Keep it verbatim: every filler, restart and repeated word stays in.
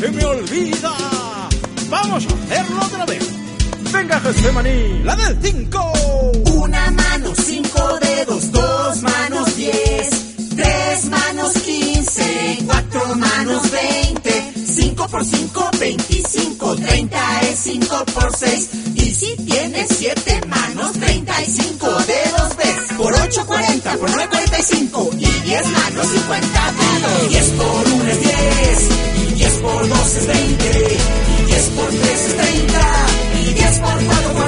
se me olvida. Vamos a hacerlo otra vez. Venga, Getsemaní, la del cinco. Una mano, cinco dedos, dos manos, diez. Tres manos, quince. Cuatro manos, veinte. Cinco por cinco, veinticinco. Treinta es cinco por seis. Y si tienes siete manos, treinta y cinco dedos ves. Por ocho, cuarenta. Por nueve, cuarenta y cinco. Y diez manos, cincuenta dedos. Diez por uno es diez. Y diez por dos es veinte. Y diez por tres es treinta. Y diez por cuatro